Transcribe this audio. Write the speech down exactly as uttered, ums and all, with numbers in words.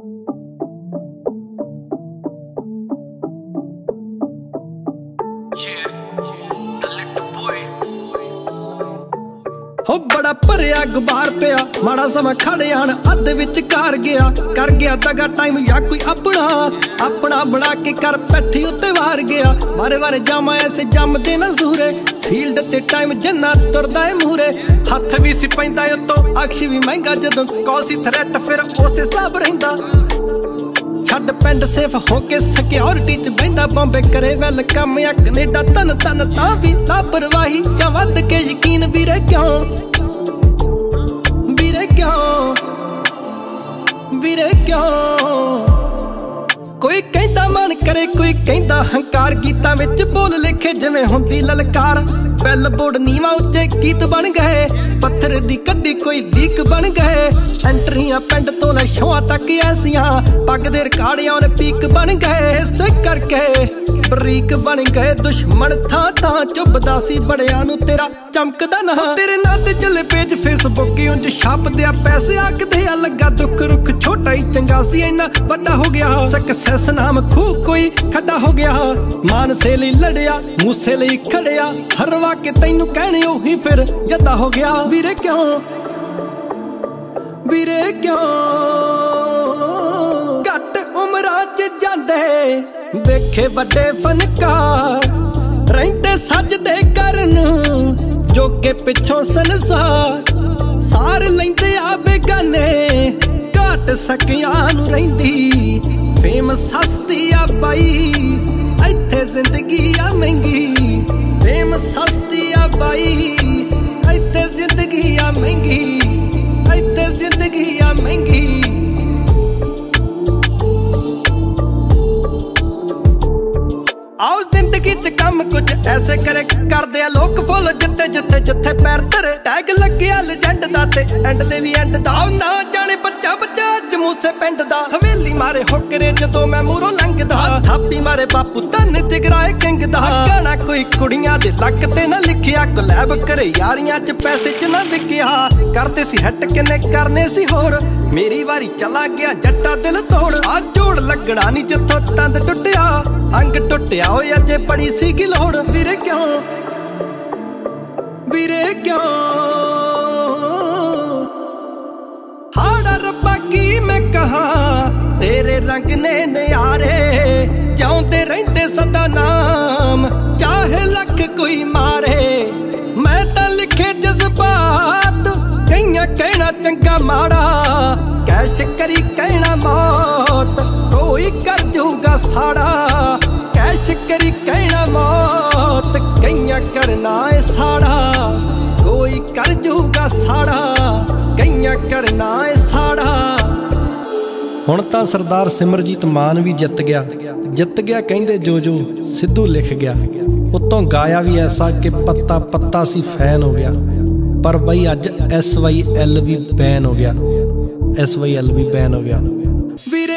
हो बड़ा भरिया गुबार पिया माड़ा समा खड़ आन अद्ध विच कार गया कर गया दगा टाइम या कोई अपना अपना बना के कर पैठी उत्ते वार गया बारे बारे जामा ऐसे जमदे ना सूरे फील्ड ते टाइम जिन्ना तुरदा है मूरे हथ भी सी पैंदा उत्तों अक्ष भी महंगा जदों कॉल सी थ्रैट फिर उसे हिसाब रहिंदा छड़ पिंड सेफ होके सिक्योरिटी च बहिंदा बॉम्बे करे वेलकम या कनेडा तन तन तां भी लापरवाही या वध के यकीन वीरे क्यों वीरे क्यों वीरे क्यों कोई कहंदा मन करे कोई कहंदा हंकार गीतां विच बोल लिखे जिवें हुंदी ललकार बैल बोर्ड नीवा उच्चे गीत बन गए पत्थर दी कड्डी कोई लीक बन गए एंट्रियां पिंड तो ले शोआं तक ऐसियां पग दे रिकार्डियां ने पीक बन गए इस करके बरीक बन गए दुश्मन थां थां चुभदा सी बड़ियां नूं तेरा चमकदा ना तेरे नां ते चले पेज फेसबुक उंज छापदे आ पैसे आखदे आ लगा दुख रुख छोटा ही चंगा सी इन्ना वड्डा हो गया सक्सेस नाम खूह कोई खड्डा हो गया मानसे लई लड़िया मूसे लई खड़िया हरवा के तैनू कहने ओही फिर जदा हो गया वीरे क्यों वीरे क्यों घट उमरां च जांदे वेखे वड्डे फनकार रहिंदे सजदे करन जो के पिछों संसार सार लैंदे आ बेगाने घट सकियां नूं रहिंदी फेम सस्ती आ पाई इत्थे जिंदगी आ महंगी फेम सस्ती आ पाई इत्थे जिंदगी आ महंगी इत्थे जिंदगी आ महंगी आओ जिंदगी च कम कुछ ऐसे करे करदे आ लोग फुल जिथे जिथे जिथे पैर धरे टैग लग्गिया लेजेंड दा ते एंड दे वी एंड दा ना जाने बच्चा बच्चा जमूसे पिंड दा हवेली मारे होकरे जदों मैं मूरों लंघदा थापी मारे बापू धन टिगराए किंग दा गाना कोई कुड़ियां दे लक ते ना लिखिया कोलैब करे यारियां च पैसे च ना विकिया करते सी हट किन्ने करने सी होर मेरी वारी चला गया जट्टा दिल तोड़ आ जोड़ लगना नहीं जिथों तंद टुटिया अंग टुटिया होए अजे बड़ी सी की लोड़ वीरे क्यों वीरे क्यों हाड़ा रब्बा की मैं कहा तेरे रंग ने न्यारे जाऊंदे रहिंदे सदा नाम चाहे लख कोई मारे मैं तां लिखे जज्बात कईयां कहना चंगा माड़ा कैश करी कहना मौत कोई कर जूगा साड़ा कैश करी कहना मौत कईयां करना है साड़ा कोई कर जूगा साड़ा कईयां करना है साड़ा हुण तां सरदार सिमरजीत मान भी जित गया जित गया कहंदे जो जो सिद्धू लिख गया उत्तों गाया भी ऐसा कि पत्ता पत्ता सी फैन हो गया पर बई अज एस वाई एल भी बैन हो गया एस वाई एल भी बैन हो गया।